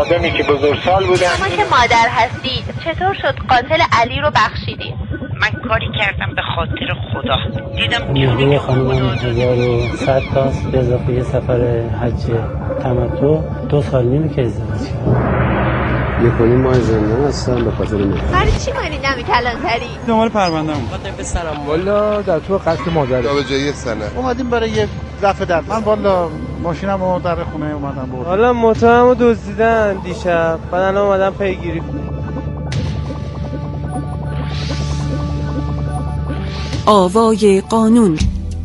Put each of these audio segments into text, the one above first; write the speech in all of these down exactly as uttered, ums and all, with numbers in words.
آدمی که بزرگسال بودن. شما که مادر هستی چطور شد قاتل علی رو بخشیدی؟ من کاری کردم به خاطر خدا. دیدم نیروی خانم هزار و صد تاست به اضافه یه سفر حج تمتع. دو سال نیمه که ازدواج کردم. یک و نیم ماه زندان هستم به خاطر مهر. برای چی مانی نمی کلانتری؟ دنبال پرونده‌ام. خاطر پسرم. والا در تو قصد مادر. تا به جای سنه. اومدیم برای یه رفع در. من والا ماشینمو در خونه اومدم بردم. حالا موتورمو دزدیدن دیشب. بعد الان اومدم پیگیری. آوای قانون.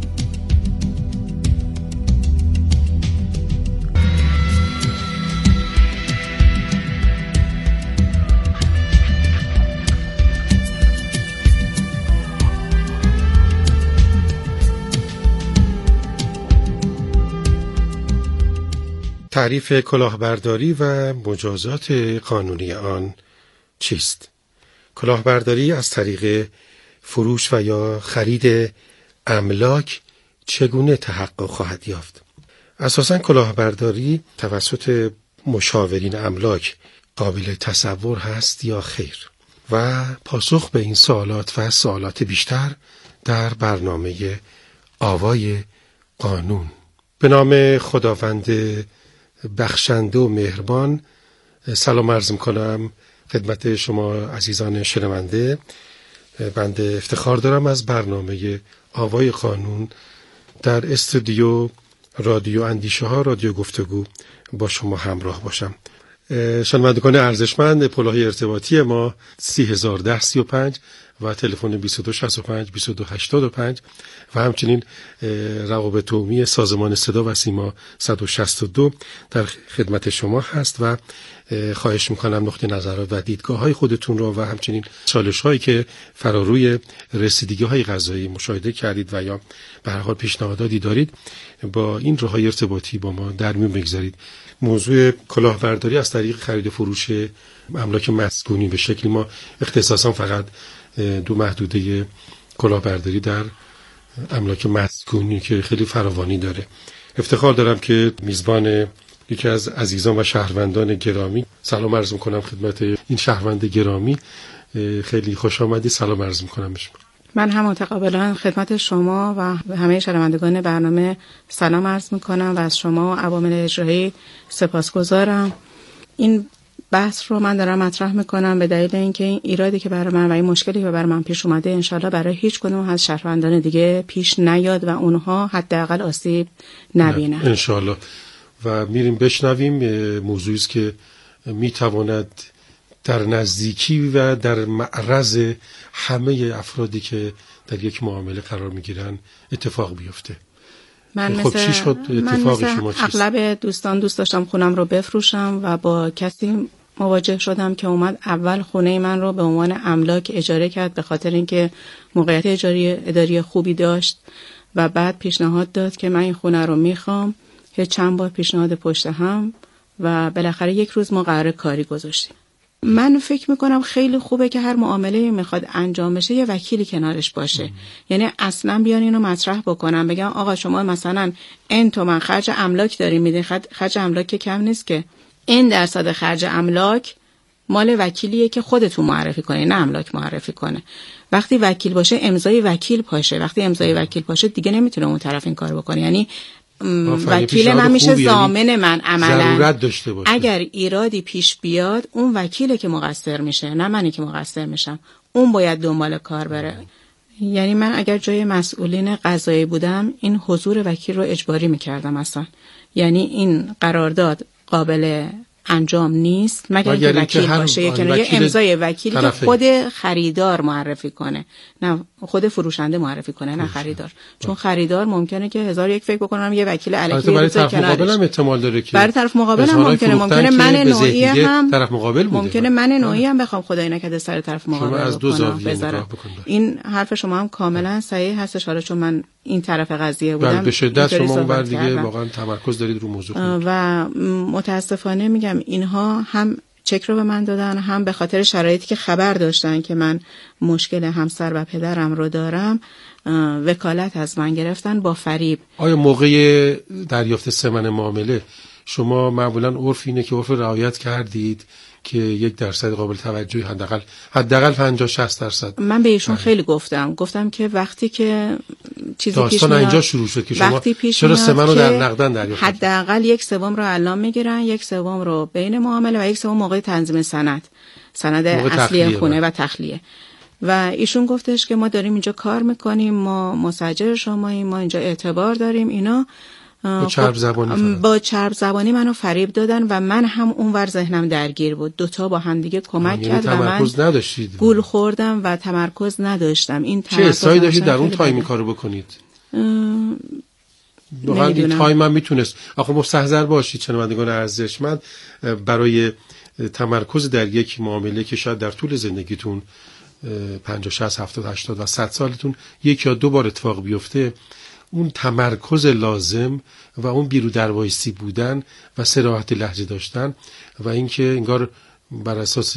تعریف کلاهبرداری و مجازات قانونی آن چیست؟ کلاهبرداری از طریق فروش و یا خرید املاک چگونه تحقق خواهد یافت؟ اساساً کلاهبرداری توسط مشاورین املاک قابل تصور هست یا خیر؟ و پاسخ به این سوالات و سوالات بیشتر در برنامه آوای قانون. به نام خداوند بخشنده و مهربان سلام عرض می‌کنم خدمت شما عزیزان شنونده. بنده افتخار دارم از برنامه آوای قانون در استودیو رادیو اندیشه ها رادیو گفتگو با شما همراه باشم. شنوندگان ارزشمند، پلهای ارتباطی ما سی هزار ده سی و پنج و تلفن بیست و دو شصت و پنج بیست و دو هشتاد و پنج و همچنین روابط عمومی سازمان صدا و سیما صد و شصت و دو در خدمت شما هست و خواهش میکنم نقطه نظر و دیدگاه های خودتون رو و همچنین چالش هایی که فراروی رسیدگی های قضایی مشاهده کردید و یا به هر حال پیشنهاداتی دارید با این راههای ارتباطی با ما در میون بگذارید. موضوع کلاهبرداری از طریق خرید و فروش املاک مسکونی به شکلی ما اختصاصا فقط دو محدوده کلاهبرداری در املاک مسکونی که خیلی فراوانی داره. افتخار دارم که میزبان یکی از عزیزان و شهروندان گرامی سلام عرض میکنم خدمت این شهروند گرامی. خیلی خوش آمدید. سلام عرض میکنم شما. من هم متقابلا خدمت شما و همه شنوندگان برنامه سلام عرض میکنم و از شما عوامل اجرایی سپاسگزارم. این بحث رو من دارم مطرح میکنم به دلیل اینکه این ایرادی که برای من و این مشکلی که برای من پیش اومده انشالله برای هیچ کدوم از شهروندان دیگه پیش نیاد و اونها حداقل آسیب نبینن انشالله. و میریم بشنویم موضوعی است که میتواند در نزدیکی و در معرض همه افرادی که در یک معامله قرار میگیرن اتفاق بیفته. من خب چی شد اتفاقی شما چیست؟ اغلب دوستان دوست داشتم خونم رو بفروشم و با کسی مواجه شدم که اومد اول خونه من رو به عنوان املاک اجاره کرد به خاطر اینکه موقعیت اجاری اداری خوبی داشت و بعد پیشنهاد داد که من این خونه رو میخوام. یه چند بار پیشنهاد پشت هم و بالاخره یک روز ما قرار کاری گذاشتیم. من فکر میکنم خیلی خوبه که هر معامله میخواد انجام بشه یه وکیلی کنارش باشه. یعنی اصلا بیان اینو مطرح بکنم بگم آقا شما مثلا این تومن خرج املاک دارین میدین، خرج املاک که کم نیست که این درصد خرج املاک مال وکیلیه که خودتون معرفی کنه نه املاک معرفی کنه. وقتی وکیل باشه امضای وکیل پاشه، وقتی امضای وکیل پاشه دیگه نمیتونه اون طرف این کارو بکنه. یعنی وکیل من میشه ضامن من عملا. اگر ایرادی پیش بیاد اون وکیله که مقصر میشه نه منی که مقصر میشم. اون باید دنبال کار بره. یعنی من اگر جای مسئولین قضایی بودم این حضور وکیل رو اجباری میکردم اصلا. یعنی این قرارداد قابل انجام نیست مگر که وکیل باشه یکی یه امضای وکیلی که خود خریدار معرفی کنه نه خود فروشنده معرفی کنه نه خریدار. چون خریدار ممکنه که هزار یک فکر بکنم یه وکیل الکی برای طرف مقابل هم احتمال داره که برای طرف مقابل هم ممکنه ممکنه من نوعی هم طرف مقابل بوده ممکنه من نوعی هم بخوام خدای نکرده سر طرف مقابل از دو زاویه نگاه بکنید. این حرف شما هم کاملا صحیح هستش. حالا چون من این طرف قضیه بودم به شدت شما اون بر دیگه واقعا تمرکز دارید رو موضوع و متاسفانه میگم اینها هم چک رو به من دادن هم به خاطر شرایطی که خبر داشتن که من مشکل همسر و پدرم رو دارم وکالت از من گرفتن با فریب. آیا موقع دریافت ثمن معامله شما معمولا عرف اینه که عرف رعایت کردید که یک درصد قابل توجهی حداقل حداقل پنجاه شصت درصد. من به ایشون خیلی گفتم گفتم که وقتی که چیزی پیش داستان اینجا شروع شد که شما چرا سمن رو در نقدن دریافت حداقل یک سوم رو الان میگیرن، یک سوم رو بین معامله و یک سوم موقع تنظیم سند سند اصلی خونه و تخلیه. و ایشون گفتش که ما داریم اینجا کار میکنیم، ما مسجل شماییم، ما اینجا اعتبار داریم. اینا با چرب زبانی با چرب زبانی منو فریب دادن و من هم اونور ذهنم درگیر بود. دوتا با هم دیگه کمک کرد و من نداشتید. گول خوردم و تمرکز نداشتم. این چه اصراری داشتید در اون تایم این کارو بکنید؟ واقعا این تایم هم میتونست. آخه مستحضر باشید شنوندگان ارزشمند، برای تمرکز در یک معامله که شاید در طول زندگیتون پنجاه شصت هفتاد هشتاد و صد سالتون یک یا دو بار اتفاق بیفته، اون تمرکز لازم و اون بیرو دروایسی بودن و صراحت لهجه داشتن و اینکه انگار بر اساس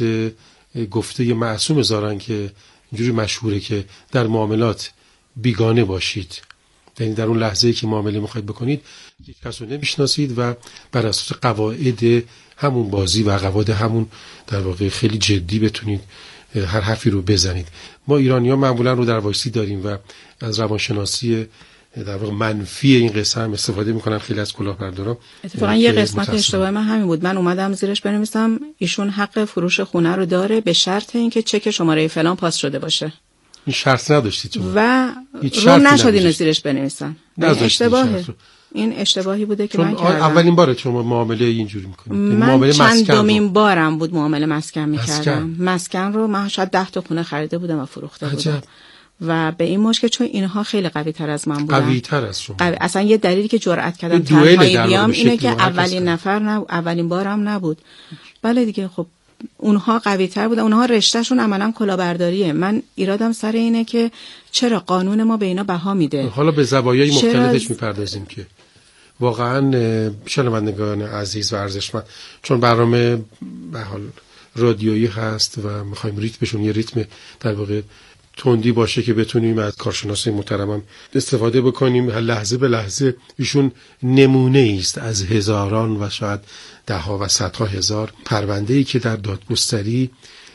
گفته معصوم زارن که اینجوری مشهوره که در معاملات بیگانه باشید، یعنی در اون لحظه‌ای که معامله می‌خواید بکنید یک کس رو نمی‌شناسید و بر اساس قواعد همون بازی و قواعد همون در واقع خیلی جدی بتونید هر حرفی رو بزنید. ما ایرانی‌ها معمولا رو دروایسی داریم و از روانشناسی در واقع منفی این قصه هم استفاده میکنن خیلی از کلاهبردارا. اتفاقا یه قسمت اشتباه من همین بود. من اومدم زیرش بنویسم ایشون حق فروش خونه رو داره به شرط اینکه چک شماره فلان پاس شده باشه. این شرط نداشتید شما و رو نشد اینو زیرش بنویسن. اشتباهه. این اشتباهی بوده که من کردم. اولین باره شما معامله اینجوری میکنید. من چند دومین بارم بود معامله مسکن میکردم. مسکن. مسکن رو من شاید ده تا خونه خریده بودم و فروخته عجب. بودم. و به این مشکل چون اینها خیلی قوی تر از من بودن. قوی تر از شما. قوی. اصلا یه دلیلی که جرأت کردم تنهایی بیام اینه که اولین نفر نبود، اولین بارم نبود. بله دیگه خب اونها قوی تر بودن، اونها رشتهشون عملا کلاهبرداریه. من ایرادم سر اینه که چرا قانون ما به اینا بها میده. حالا به زوایای مختلفش میپردازیم که واقعا شنوندگان عزیز و ارزشمند، چون برنامه به حال رادیویی هست و میخوایم ریتمشون یه ریتم در واقع تندی باشه که بتونیم از کارشناسای محترمم استفاده بکنیم. لحظه به لحظه ایشون نمونه است از هزاران و شاید ده ها و صدها هزار پرونده‌ای که در دادگستری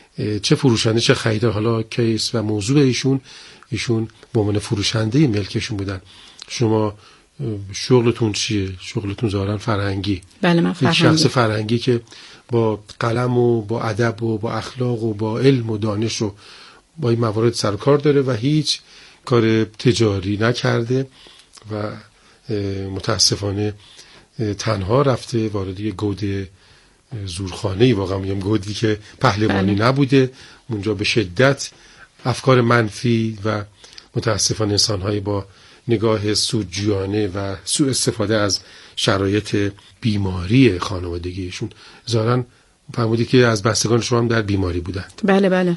چه فروشنده چه خریدار، حالا کیس و موضوع ایشون ایشون به عنوان فروشنده ملکشون بودن. شما شغلتون چیه؟ شغلتون ظاهرا فرهنگی. بله من فرهنگی. شخص فرهنگی که با قلم و با ادب و با اخلاق و با علم و دانش و با این موارد سر کار داره و هیچ کار تجاری نکرده و متاسفانه تنها رفته وارد یه گود زورخانه‌ای، واقعا میگم گودی که پهلوانی بله. نبوده. اونجا به شدت افکار منفی و متاسفانه انسان‌های با نگاه سودجویانه و سوء استفاده از شرایط بیماری خانوادگیشون ظاهراً فرمودید که از بستگان شما هم در بیماری بودند. بله بله.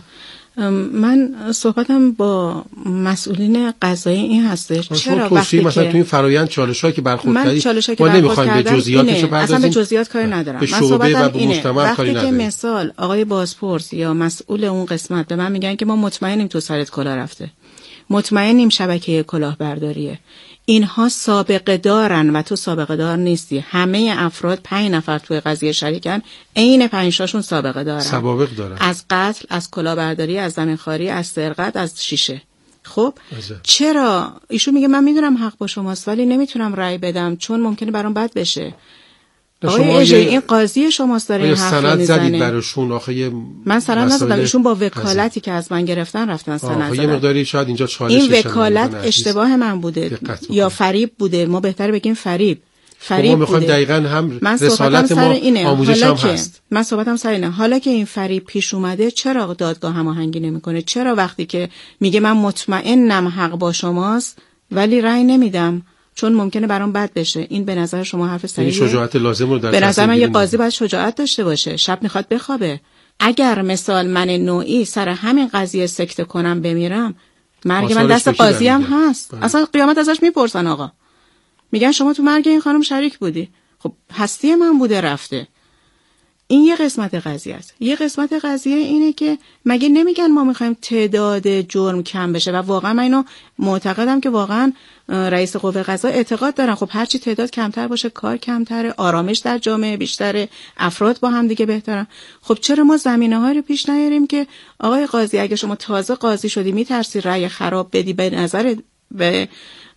من صحبتم با مسئولین قضایی این هستش چرا وقتی مثلا که تو این فرآیند چالش‌هایی که برخورد کردید ما نمی‌خوایم به جزئیاتش بپردازیم، اصلا به جزئیات کاری ندارم. من صحبتم اینه وقتی که مثال آقای بازپرس یا مسئول اون قسمت به من میگن که ما مطمئنیم تو سرت کلاه رفته، مطمئنیم شبکه کلاهبرداریه، اینها سابقه دارن و تو سابقه دار نیستی. همه افراد پنج نفر توی قضیه شریکن، عین پنج تاشون سابقه دارن، سوابق دارن، از قتل، از کلاهبرداری، از زمینخواری، از سرقت، از شیشه. خب ازه. چرا ایشون میگه من میدونم حق با شماست ولی نمیتونم رأی بدم چون ممکنه برام بد بشه. آقای اجایی این قاضی شماست داره این حرف رو میزنه. سند زدید براشون آخه من سند نزدم، ایشون با وکالتی که از من گرفتن رفتن سند زدن. یه مقداری شاید اینجا چالشش این وکالت اشتباه من بوده یا فریب بوده، ما بهتره بگیم فریب. فریب ما میخوایم دقیقاً هم رسالت ما آموزش هم هست. من صحبتم سر اینه. حالا که این فریب پیش اومده چرا دادگاه هماهنگی نمیکنه؟ چرا وقتی که میگه من مطمئنم حق با شماست ولی رأی نمیدم چون ممکنه برام بد بشه؟ این به نظر شما حرف صحیحه؟ این شجاعت لازم رو در به نظر من یه قاضی باید شجاعت داشته باشه. شب میخواد بخوابه. اگر مثال من نوعی سر همین قضیه سکته کنم بمیرم، مرگ من دست قاضی هم هست. بله. اصلا قیامت ازش میپرسن آقا، میگن شما تو مرگ این خانم شریک بودی. خب هستی من بوده رفته. این یه قسمت قضیه است. یه قسمت قضیه اینه که مگه نمیگن ما میخوایم تعداد جرم کم بشه و واقعا من اینو معتقدم که واقعا رئیس قوه قضاییه اعتقاد دارن خب هرچی تعداد کمتر باشه کار کمتره، آرامش در جامعه بیشتره، افراد با هم دیگه بهترن. خب چرا ما زمینه‌ها رو پیش نیاریم که آقای قاضی اگه شما تازه قاضی شدی میترسی رأی خراب بدی به نظر به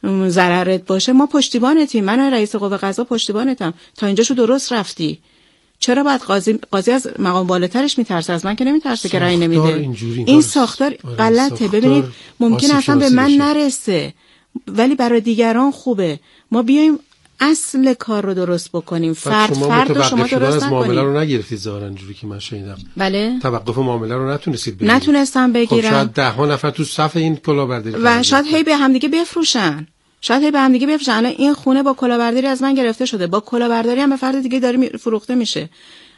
ضررت باشه، ما پشتیبانتیم، من رئیس قوه قضاییه پشتیبانتم، تا اینجاشو درست رفتی. چرا باید قاضی قاضی از مقام بالاترش میترسه؟ از من که نمیترسه که رأی نمیده. این ساختار غلطه. ببینید ممکن اصلا به من نرسه ولی برای دیگران خوبه. ما بیایم اصل کار رو درست بکنیم. فرد فرد رو شما درست نکنید. معامله رو نگرفتید ظاهرا اینجوری که من شنیدم. بله. توقف معامله رو نتونستید بگیرید. نتونستم بگیرم. خب شاید ده ها نفر تو صف این کلاهبرداری و شاید هی به هم دیگه بفروشن. شاید هی به هم دیگه بفروشن. الان این خونه با کلاهبرداری از من گرفته شده. با کلاهبرداری هم به فرد دیگه داره فروخته میشه.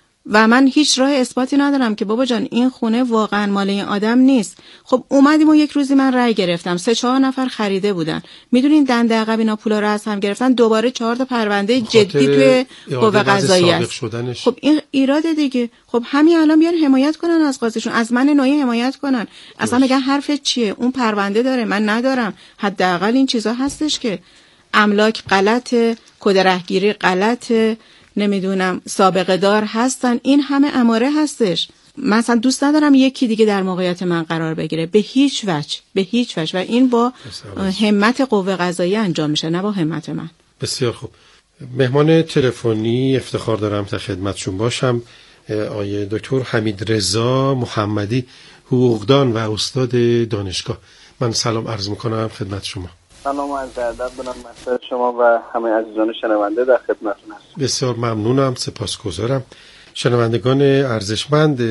و من هیچ راه اثباتی ندارم که بابا جان این خونه واقعا مال این آدم نیست. خب اومدیم و یک روزی من رأی گرفتم، سه چهار نفر خریده بودن، میدونین دنده عقب اینا پولا رو از هم گرفتن، دوباره چهار تا پرونده جدی توی قوه قضاییه است. خب این ایراد دیگه. خب همین الان بیان حمایت کنن از قاضیشون، از من نوعی حمایت کنن، اصلا میگن حرفت چیه، اون پرونده داره من ندارم. حداقل این چیزا هستش که املاک غلطه، کد رهگیری غلطه، نمیدونم سابقه دار هستن، این همه اماره هستش. مثلا دوست ندارم یکی دیگه در موقعیت من قرار بگیره، به هیچ وجه، به هیچ وجه. و این با همت قوه قضاییه انجام میشه نه با همت من. بسیار خوب. مهمان تلفنی افتخار دارم تا خدمتشون باشم آقای دکتر حمید رضا محمدی، حقوقدان و استاد دانشگاه. من سلام عرض میکنم خدمت شما. سلام و عرض ادب به محضر شما و همه عزیزان شنونده در خدمتتون هستم. بسیار ممنونم، سپاسگزارم. شنوندگان ارزشمند،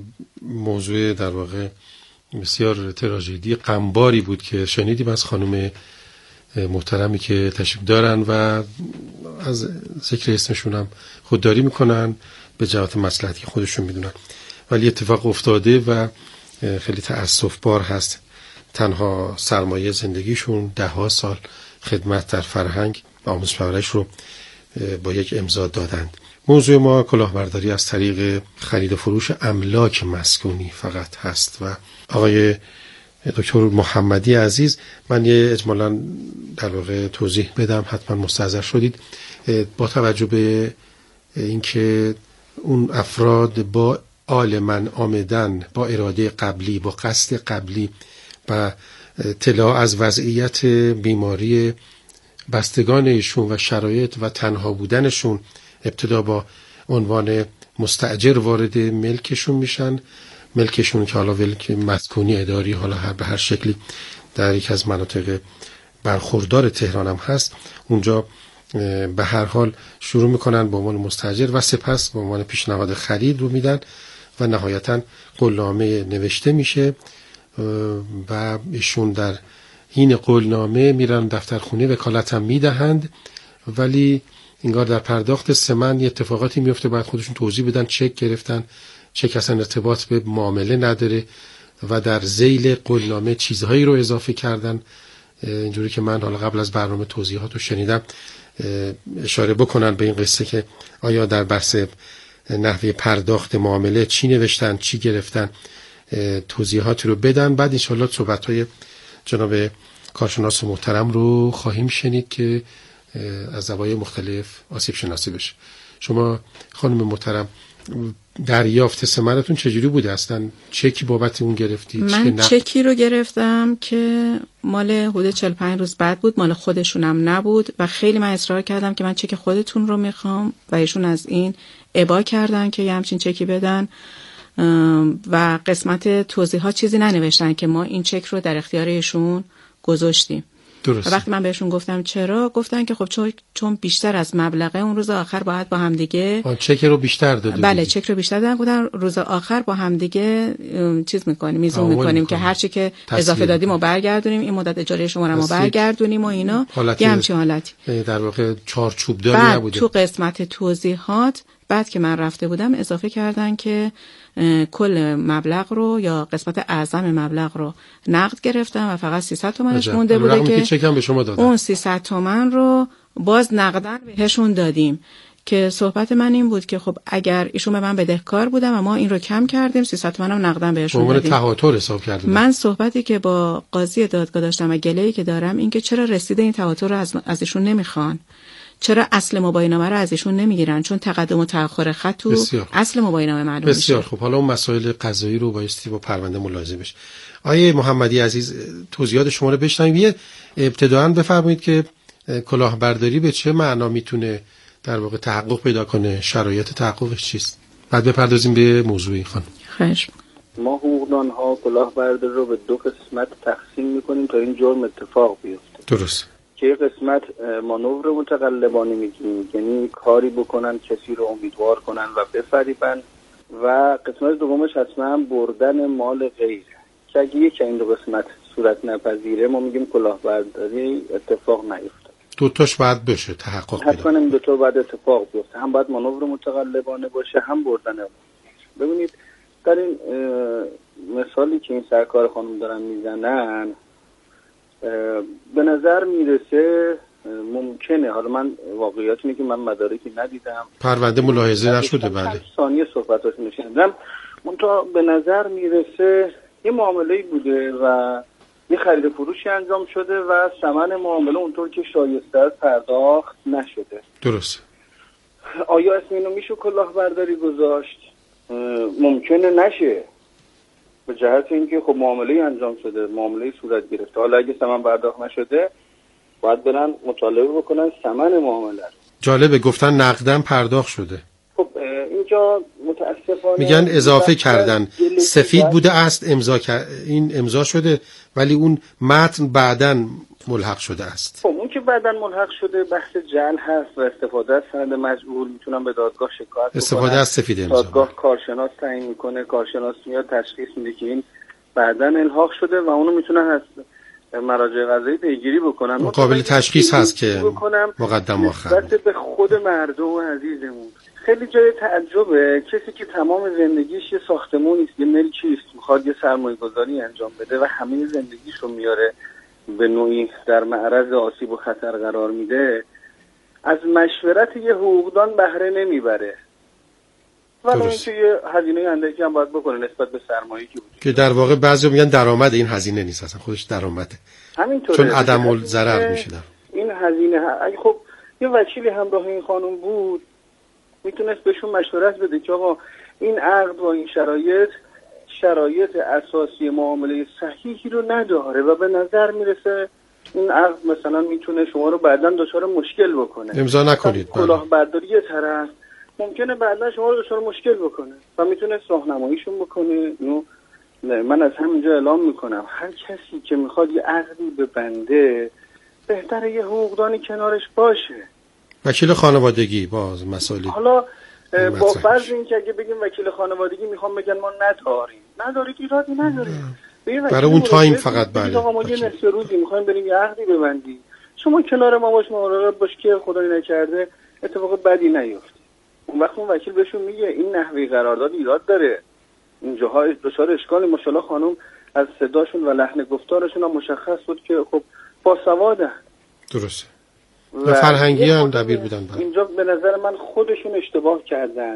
موضوع در واقع بسیار تراژدی غمباری بود که شنیدیم از خانم محترمی که تشریف دارن و از ذکر اسمشون هم خودداری میکنن، به جهت مصلحتی خودشون میدونن، ولی اتفاق افتاده و خیلی تأسف بار هست. تنها سرمایه زندگیشون ده ها سال خدمت در فرهنگ و آموزش پرورش رو با یک امضا دادند. موضوع ما کلاهبرداری از طریق خرید و فروش املاک مسکونی فقط هست و آقای دکتر محمدی عزیز، من یه اجمالاً در واقع توضیح بدم، حتما مستحضر شدید. با توجه به اینکه اون افراد با آل من آمدن، با اراده قبلی، با قصد قبلی و اطلاع از وضعیت بیماری بستگان ایشون و شرایط و تنها بودنشون، ابتدا با عنوان مستاجر وارد ملکشون میشن. ملکشون که حالا ملک مسکونی اداری، حالا هر به هر شکلی در یک از مناطق برخوردار تهران هم هست، اونجا به هر حال شروع میکنن به عنوان مستاجر و سپس به عنوان پیشنهاد خرید رو میدن و نهایتا قولنامه نوشته میشه و ایشون در این قولنامه میرن دفتر خونه وکالت هم میدهند، ولی انگار در پرداخت ثمن یه اتفاقاتی میفته، بعد خودشون توضیح بدن چک گرفتن، چک اصلا ارتباط به معامله نداره و در ذیل قولنامه چیزهایی رو اضافه کردن. اینجوری که من حالا قبل از برنامه توضیحات رو شنیدم اشاره بکنن به این قصه که آیا در بحث نحوه پرداخت معامله چی نوشتن، چی گرفتن، توضیحاتی رو بدن. بعد انشاءالله صحبت‌های جناب کارشناس محترم رو خواهیم شنید که از زوایای مختلف آسیب شناسی بشه. شما خانم محترم دریافت ثمرتون چجوری بوده؟ اصلا چکی بابت اون گرفتی؟ من چکی رو گرفتم که مال حدود چهل و پنج روز بعد بود، مال خودشونم نبود و خیلی من اصرار کردم که من چک خودتون رو میخوام و ایشون از این ابا کردن که یه همچین چکی بدن و قسمت توضیحات چیزی ننوشتن که ما این چک رو در اختیار ایشون گذاشتیم. درست. و وقتی من بهشون گفتم چرا، گفتن که خب چون چون بیشتر از مبلغه اون روز آخر باید با هم دیگه چک رو بیشتر دادیم. بله چک رو بیشتر دادن، گفتن روز آخر با هم دیگه چیز میکنیم، میزون میکنیم که هر چی که اضافه دادیم و برگردونیم، این مدت اجاره شما رو برگردونیم و اینا یه همچین حالتی در واقع چارچوب داری نبوده. تو قسمت توضیحات بعد که من رفته بودم اضافه کردن که کل مبلغ رو یا قسمت اعظم مبلغ رو نقد گرفتم و فقط سیصد تومنش مونده بوده که چکم به شما دادن. اون سیصد تومن رو باز نقدن بهشون دادیم که صحبت من این بود که خب اگر ایشون به من بدهکار بودم و ما این رو کم کردیم سیصد تومن هم نقدن بهشون دادیم. دادیم. تهاتر حساب کردیم. من صحبتی که با قاضی دادگاه داشتم و گله‌ای که دارم این که چرا رسید این تهاتر رو از از ایشون نمیخوان؟ چرا اصل مباینامه رو از ایشون نمیگیرن؟ چون تقدم و تأخر خط تو اصل مباینامه معلوم میشه. بسیار خوب. حالا اون مسائل قضایی رو بایستی با پرونده ملاحظه بشه. آیه محمدی عزیز توضیحات شما رو بشنویم. یه ابتداً بفرمایید که کلاهبرداری به چه معنا میتونه در واقع تحقق پیدا کنه؟ شرایط تحققش چیست؟ بعد بپردازیم به موضوع این خانم. خیر. ما حقوقدان‌ها کلاهبرداری رو به دو قسمت تقسیم میکنیم تا این جرم اتفاق بیفته. درست. که یک قسمت مانور متقلبانه میگیم، یعنی کاری بکنن کسی رو امیدوار کنن و بفریبن، و قسمت دومش حتما بردن مال غیر، که اگه یک این دو قسمت صورت نپذیره ما میگیم کلاهبرداری اتفاق نیفتاد. دو تاش باید بشه تحقق پیدا. حتما این دو تا باید اتفاق بیفته، هم باید مانور متقلبانه باشه هم بردن مال. ببینید در این مثالی که این سرکار خانم دارن میزنن به نظر میرسه ممکنه، حالا من واقعیت اینه که من مدارکی ندیدم، پرونده ملاحظه نشده، بله ثانیه صحبتاشو نشیدم، منتها به نظر میرسه یه معامله‌ای بوده و یه خرید فروشی انجام شده و ثمن معامله اونطور که شایسته است پرداخت نشده. درست. آیا اسم اینو میشه کلاهبرداری گذاشت؟ ممکنه نشه، به جهت اینکه خب معامله انجام شده، معامله صورت گرفته. حالا اگه ثمن پرداخت نشده باید برن مطالبه بکنن ثمن معامله. جالبه گفتن نقدن پرداخت شده. خب اینجا متاسفانه میگن اضافه کردن، سفید بوده است امضا این امضا شده ولی اون متن بعداً ملحق شده است. خب اون که بعداً ملحق شده بحث جعل هست و استفاده از سند مجهول، میتونن به دادگاه شکایت استفاده از سفید امضا. دادگاه کارشناس تعیین میکنه، کارشناس میاد تشخیص میده که این بعداً الحاق شده و اونو میتونن از مراجع قضایی پیگیری بکنن. قابل تشخیص هست که مقدم آخر. نسبت به خود مردم عزیزمون خیلی جای تعجبه، کسی که تمام زندگیش یه ساختمونی است، یه ملکی است، میخواد یه سرمایه‌گذاری انجام بده و همه زندگیش رو میاره به نوعی در معرض آسیب و خطر قرار میده، از مشورت یه حقوقدان بهره نمیبره. ولی اینکه یه هزینه اندکی هم باید بکنه نسبت به سرمایه‌ای که وجود که در واقع بعضی میگن درآمد این هزینه نیست، اصلا خودش درآمده. همینطوره. چون عدم الضرر میشه. این هزینه ها. اگه خب یه وکیلی همراه این خانم بود میتونست بهشون مشورت بده که آقا این عقد و این شرایط شرایط اساسی معامله صحیحی رو نداره و به نظر میرسه این عقد مثلا میتونه شما رو بعداً دچار مشکل بکنه. امضا نکنید. کلاهبرداری یه طرف ممکنه بعداً شما رو دچار مشکل بکنه و میتونه راهنماییشون بکنه. نو من از همینجا اعلام میکنم هر کسی که میخواد یه عقدی ببنده بهتره یه حقوقدانی کنارش باشه. وکیل خانوادگی باز مسائل حالا با فرض این که اگه بگیم وکیل خانوادگی میخوام بگن ما نداریم، ندارید ایرادی نداره. برای اون تایم فقط بله. آقا ما یه نصف روزی میخوایم بریم یه عقدی ببندیم، شما کنار ما باش، مراقب باش که خدای نکرده اتفاق بدی نیفته. اون وقت اون وکیل بهشون میگه این نحوه قرارداد ایراد داره، اینجاها دچار اشکالی. ماشاءالله خانم از صداشون و لحن گفتارشون هم مشخص بود که خب باسوادن. درسته. و فرهنگی هم دبیر بودن. اینجا به نظر من خودشون اشتباه کردن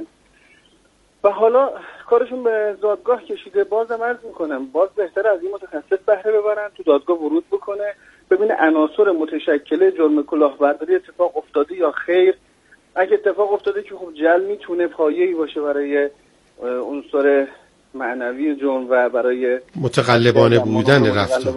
و حالا کارشون به دادگاه کشیده. بازم عرض میکنم باز بهتر از این متخصص بهره ببرن، تو دادگاه ورود بکنه، ببینه عناصر متشکل جرم کلاهبرداری اتفاق افتاده یا خیر. اگه اتفاق افتاده که خب جل میتونه پایه‌ای باشه برای عنصر معنوی جرم و برای متقلبانه بودن رفتار.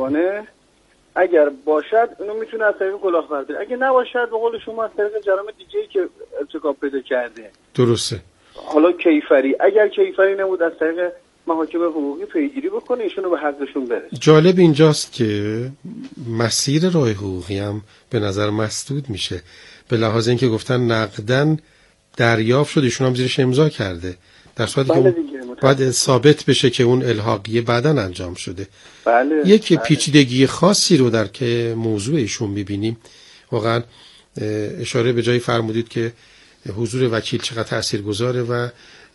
اگر باشد اونو میتونه از طریق کلاهبرداری، اگه نباشد به قول شما از طریق جرم دیگه‌ای که ارتکاب پیدا کرده. درسته. حالا کیفری، اگر کیفری نبود از طریق محاکم حقوقی پیگیری بکنه ایشونو به حقشون برسه. جالب اینجاست که مسیر راه حقوقی هم به نظر مسدود میشه به لحاظ اینکه گفتن نقدن دریافت شد، ایشون هم زیرش امضا کرده، در صورتی که باید ثابت بشه که اون الحاقیه بعداً انجام شده. بله. یک بله. پیچیدگی خاصی رو در که موضوع ایشون میبینیم. واقعا اشاره به جایی فرمودید که حضور وکیل چقدر تاثیرگذاره و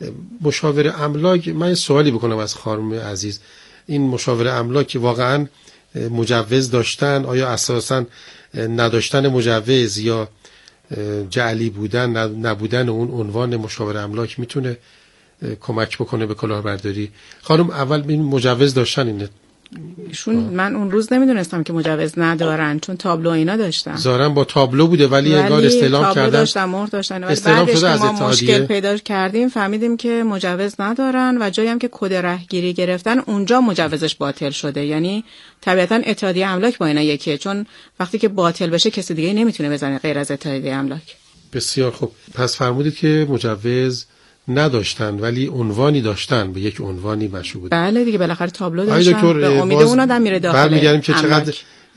مشاور املاک. من سوالی بکنم از خانم عزیز، این مشاور املاک واقعا مجوز داشتن؟ آیا اساساً نداشتن مجوز یا جعلی بودن نبودن اون عنوان مشاور املاک میتونه کمک بکنه به کلاهبرداری. خانم اول این مجوز داشتن اینه ایشون من اون روز نمیدونستم که مجوز ندارن چون تابلو اینا داشتن. ظاهرا با تابلو بوده ولی انگار استعلام کردن. داشتن، مهر داشتن. ولی بعدش که ما مشکل پیدا کردیم فهمیدیم که مجوز ندارن و جایی هم که کد رهگیری گرفتن اونجا مجوزش باطل شده. یعنی طبیعتا اتحادیه املاک با اینا یکیه، چون وقتی که باطل بشه کسی دیگه نمیتونه بزنه غیر از اتحادیه املاک. بسیار خوب. پس فرمودید که مجوز نداشتن ولی عنوانی داشتن، به یک عنوانی مشهور بود. بله دیگه بالاخره تابلو داشتن. به امید اون آدم میره داخل. برمیگردیم که چقدر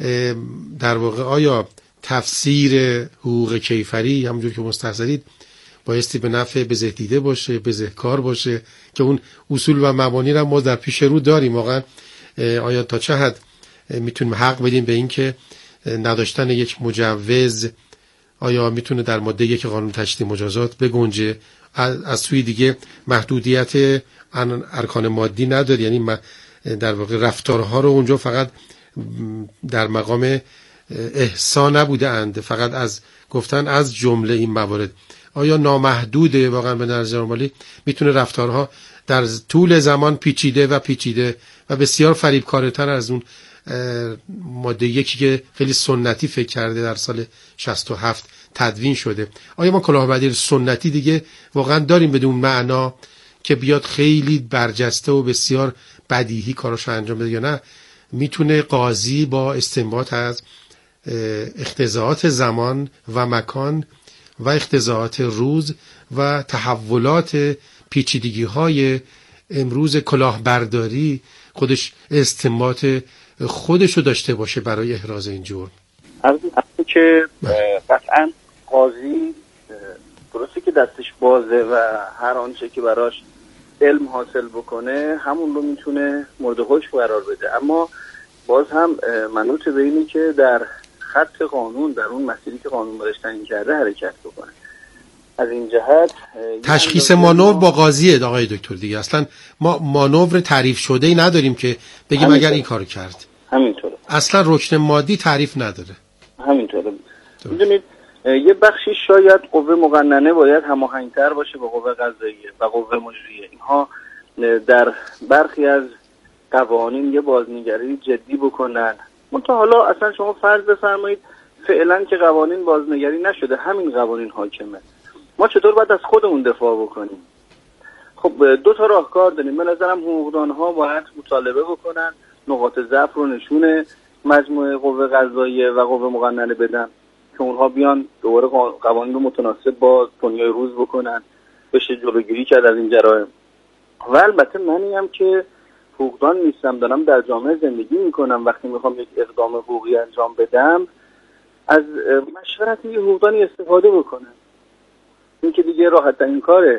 در واقع آیا تفسیر حقوق کیفری همونجور که مستحضرید بایستی به نفع بزهدیده باشه، بزهکار باشه، که اون اصول و مبانی را ما در پیش رو داریم. واقعا آیا تا چه حد میتونیم حق بدیم به این که نداشتن یک مجوز آیا میتونه در ماده یک قانون تشدید مجازات بگنجه؟ از سوی دیگه محدودیت ارکان مادی نداره، یعنی در واقع رفتارها رو اونجا فقط در مقام احسان نبوده اند، فقط از گفتن از جمله این موارد. آیا نامحدوده واقعا به نظر مالی میتونه رفتارها در طول زمان پیچیده و پیچیده و بسیار فریبکارتر از اون ماده یکی که خیلی سنتی فکر کرده در سال شصت و هفت تدوین شده. آیا ما کلاهبرداری سنتی دیگه واقعا داریم بدون معنا که بیاد خیلی برجسته و بسیار بدیهی کاراشو انجام بده، یا نه میتونه قاضی با استنباط از اختزاعات زمان و مکان و اختزاعات روز و تحولات پیچیدگی های امروز کلاهبرداری خودش استنباط خودشو داشته باشه برای احراز این جرم؟ عرض که قطعا قاضی درسته که دستش بازه و هر آنچه که براش علم حاصل بکنه همون رو میتونه مورد حکم قرار بده، اما باز هم منوط به اینی که در خط قانون، در اون مسیری که قانون براش تعیین کرده حرکت بکنه. از این جهت تشخیص مانور با قاضیه آقای دکتر دیگه. اصلا ما مانور تعریف شده ای نداریم که بگیم اگر این کارو کرد. همینطوره. اصلا رکن مادی تعریف نداره. همینطوره. میدونید یه بخشی شاید قوه مقننه باید هماهنگتر باشه با قوه قضاییه و قوه مجریه. اینها در برخی از قوانین یه بازنگری جدی بکنن. منتها حالا اصلا شما فرض بفرمایید فعلا که قوانین بازنگری نشده، همین قوانین حاکمه. ما چطور باید از خودمون دفاع بکنیم؟ خب دو تا راهکار داریم. به نظرم حقوقدان‌ها باید مطالبه بکنن، نقاط ضعف رو نشونه مجموعه قوه قضاییه و قوه مقننه بدن که اونها بیان دوباره قوانین رو متناسب با دنیای روز بکنن، بشه جلوگیری کرد از این جرائم. و البته منی هم که حقوقدان نیستم، دارم در جامعه زندگی میکنم، وقتی میخوام یک اقدام حقوقی انجام بدم از مشورت یه حقوقدانی استفاده بکنم. این که دیگه راحت ترین کاره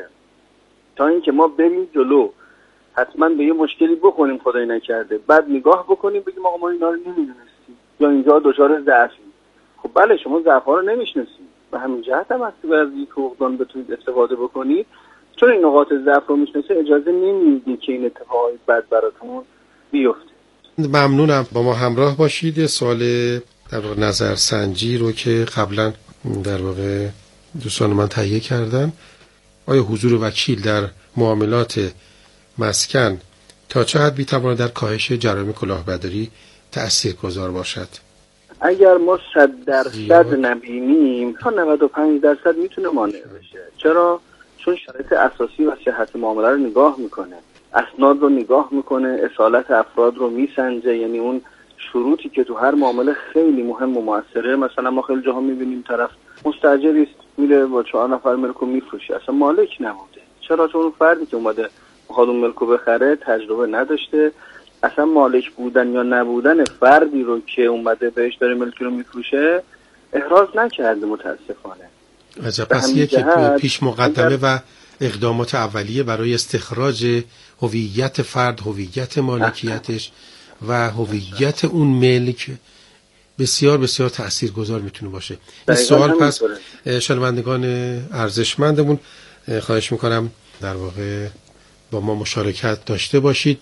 تا اینکه ما بریم جلو حتما به یه مشکلی بخوریم خدای نکرده، بعد نگاه بکنیم بگیم آقا ما اینا رو نمیدونستیم یا اینجا دچار ضعفیم. خب بله شما ضعف‌ها رو نمیشناسید، به همین جهت هم وقتی از یک حقوقدان بتونید استفاده بکنید چون این نقاط ضعف رو میشناسه اجازه نمیدید که این اتفاقات بد براتون بیفته. ممنونم با ما همراه باشید. سوال در واقع نظرسنجی رو که قبلا در واقع دوستان من تهیه کردن، آیا حضور وکیل در معاملات مسکن تا چه حد میتواند در کاهش جرایم کلاهبرداری تأثیرگذار باشد؟ اگر ما صد درصد نبینیم تا نود و پنج درصد میتونه مانع بشه. چرا؟ چون شرایط اساسی و صحت معامله رو نگاه میکنه، اسناد رو نگاه میکنه، اصالت افراد رو میسنجه. یعنی اون شروطی که تو هر معامله خیلی مهم و موثره. مثلا ما خیلی جاها میبینیم طرف مستاجری است میره با چهار نفر ملکو میفروشه، اصلا مالک نبوده. چرا؟ چون اون فردی که اومده میخواد اون ملکو بخره تجربه نداشته، اصلا مالک بودن یا نبودن فردی رو که اومده بهش داره ملکی رو میفروشه احراز نکرده متاسفانه. عجب. پس یک پیش مقدمه و اقدامات اولیه برای استخراج هویت فرد، هویت مالکیتش و هویت اون ملک بسیار بسیار تأثیرگذار میتونه باشه. این سوال پس شنوندگان ارزشمندمون خواهش میکنم در واقع با ما مشارکت داشته باشید.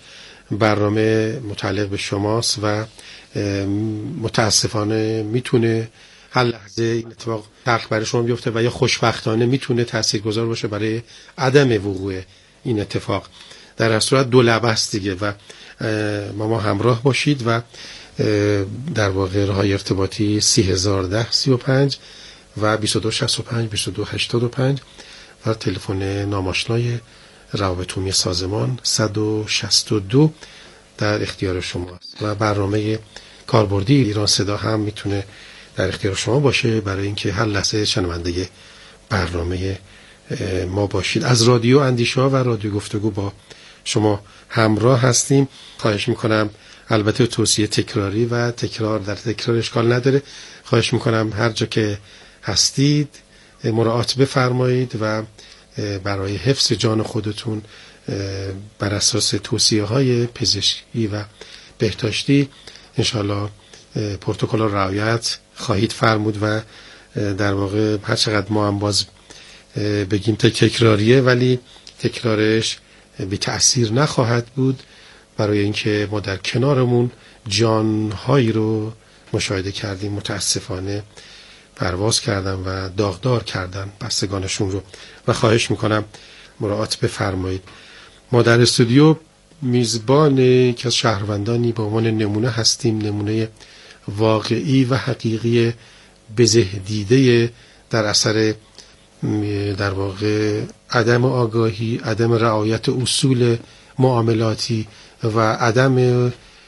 برنامه متعلق به شماست و متاسفانه میتونه هر لحظه این اتفاق تلخ برای شما بیفته و یا خوشبختانه میتونه تاثیرگذار باشه برای عدم وقوع این اتفاق. در هر صورت دو لبه است دیگه و ما ما همراه باشید و در واقع راه‌های ارتباطی سی هزار و ده سی و پنج و بیست و دو شصت و پنج بیست و دو هشتاد و پنج و تلفن ناماشنای روابط عمومی سازمان صد و شصت و دو در اختیار شماست و برنامه کاربردی ایران صدا هم میتونه در اختیار شما باشه برای اینکه هر لحظه شنونده برنامه ما باشید. از رادیو اندیشه‌ها و رادیو گفتگو با شما همراه هستیم. خواهش میکنم البته توصیه تکراری و تکرار در تکرار اشکال نداره. خواهش میکنم هر جا که هستید مراعات بفرمایید و برای حفظ جان خودتون بر اساس توصیه های پزشکی و بهداشتی انشالله پروتکل را رعایت خواهید فرمود و در واقع هر چقدر ما هم باز بگیم تکراریه ولی تکرارش بی تأثیر نخواهد بود، برای اینکه ما در کنارمون جانهایی رو مشاهده کردیم متاسفانه پرواز کردن و داغدار کردن بستگانشون رو و خواهش میکنم مراعات بفرمایید. ما در استودیو میزبان که از شهروندانی به عنوان نمونه هستیم، نمونه واقعی و حقیقی بزهدیده در اثر در واقع عدم آگاهی، عدم رعایت اصول معاملاتی و عدم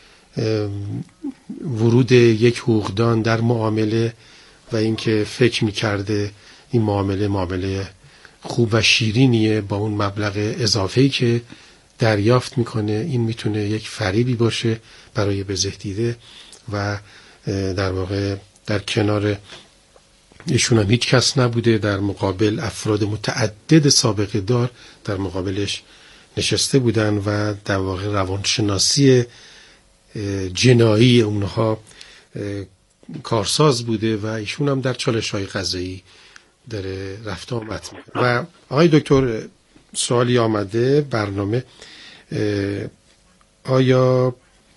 ورود یک حقوقدان در معامله و اینکه فکر می‌کرده این معامله معامله خوب و شیرینیه با اون مبلغ اضافه‌ای که دریافت میکنه. این میتونه یک فریبی باشه برای بزهدیده و در واقع در کنار ایشون هم هیچ کس نبوده، در مقابل افراد متعدد سابقه دار در مقابلش نشسته بودن و در واقع روانشناسی جنایی اونها کارساز بوده و ایشون هم در چالش‌های قضایی داره رفت آمد میکنه. و آقای دکتر سوالی آمده برنامه، آیا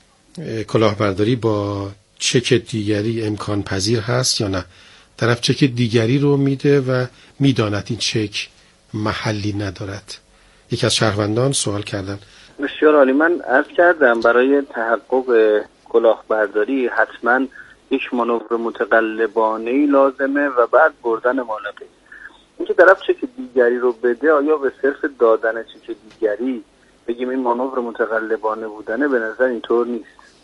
کلاهبرداری با چک دیگری امکان پذیر هست یا نه؟ طرف چک دیگری رو میده و میداند این چک محلی ندارد. یکی از شهروندان سوال کردن. بسیار عالی. من عرض کردم برای تحقق کلاهبرداری حتما یک مانور متقلبانه‌ای لازمه و بعد بردن مالقه. اینکه طرف چک دیگری رو بده، آیا به صرف دادن چک دیگری بگیم این مانور متقلبانه بودنه؟ به نظر اینطور نیست.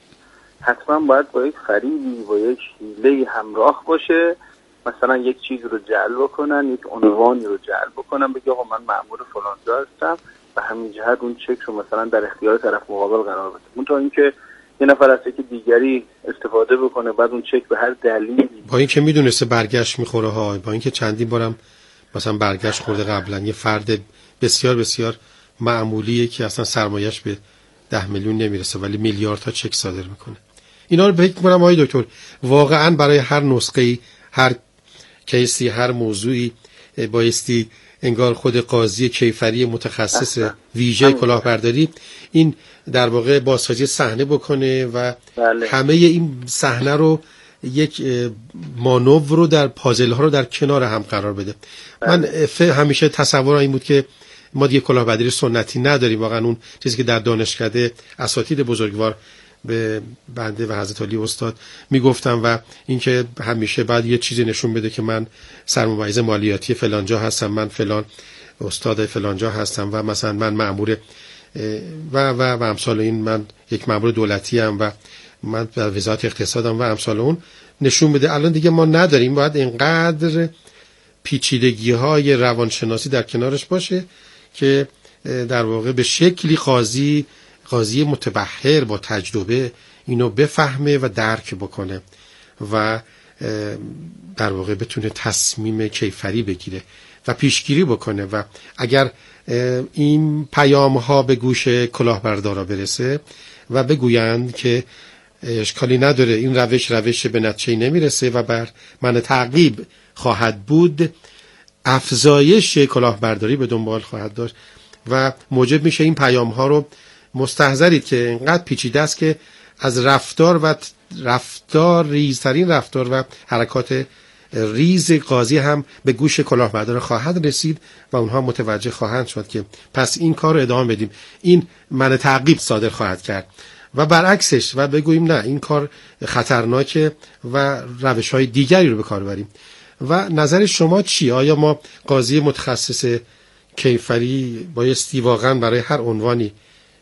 حتما باید با یک فریبی با یک حیله همراه باشه، مثلا یک چیز رو جعل بکنن، یک عنوانی رو جعل بکنن، بگه آقا من مأمور فلان جا هستم و همین جهت اون چک رو مثلا در اختیار طرف مقابل قرار بده. اون تا اینکه یه نفر از چک دیگری استفاده بکنه بعد اون چک به هر دلیلی، با اینکه میدونسته برگشت میخوره ها، با اینکه چندین بارم مثلا برگشت خورده قبلا، یه فرد بسیار بسیار معمولیه که اصلا سرمایه‌اش به ده میلیون نمیرسه ولی میلیاردها چک صادر میکنه. اینا رو فکر می‌کنم آقای دکتر واقعا برای هر نسخه‌ای، هر کیسی، هر موضوعی بایستی انگار خود قاضی کیفری متخصص ویژه کلاهبرداری این در واقع بازسازی صحنه بکنه و بله. همه این صحنه رو یک مانور رو در پازل ها رو در کنار هم قرار بده. بله. من همیشه تصورم این بود که ما دیگه کلاهبرداری سنتی نداریم. واقعا اون چیزی که در دانشکده اساتید بزرگوار به بنده و حضرت علی استاد میگفتم و اینکه همیشه بعد یه چیزی نشون بده که من سرمایه‌گذار مالیاتی فلان جا هستم، من فلان استاد فلان جا هستم و مثلا من مأمور و و و امثال این، من یک مأمور دولتی ام و من در وزارت اقتصادم و امثال اون نشون بده. الان دیگه ما نداریم، باید اینقدر پیچیدگی‌های روانشناسی در کنارش باشه که در واقع به شکلی قاضی قاضی متبحر با تجربه اینو بفهمه و درک بکنه و در واقع بتونه تصمیم کیفری بگیره و پیشگیری بکنه و اگر این پیام ها به گوش کلاهبردارا برسه و بگویند که اشکالی نداره، این روش روش به نتیجه نمیرسه و بر من تعقیب خواهد بود، افزایش کلاهبرداری به دنبال خواهد داشت و موجب میشه این پیام ها رو مستحضرید که اینقدر پیچیده است که از رفتار و رفتار ریزترین رفتار و حرکات ریز قاضی هم به گوش کلاهبردار خواهد رسید و اونها متوجه خواهند شد که پس این کار رو ادامه بدیم، این من تعقیب صادر خواهد کرد و برعکسش و بگوییم نه این کار خطرناکه و روش‌های دیگری رو به کار بریم. و نظر شما چی؟ آیا ما قاضی متخصص کیفری بایستی واقعا برای هر عنوانی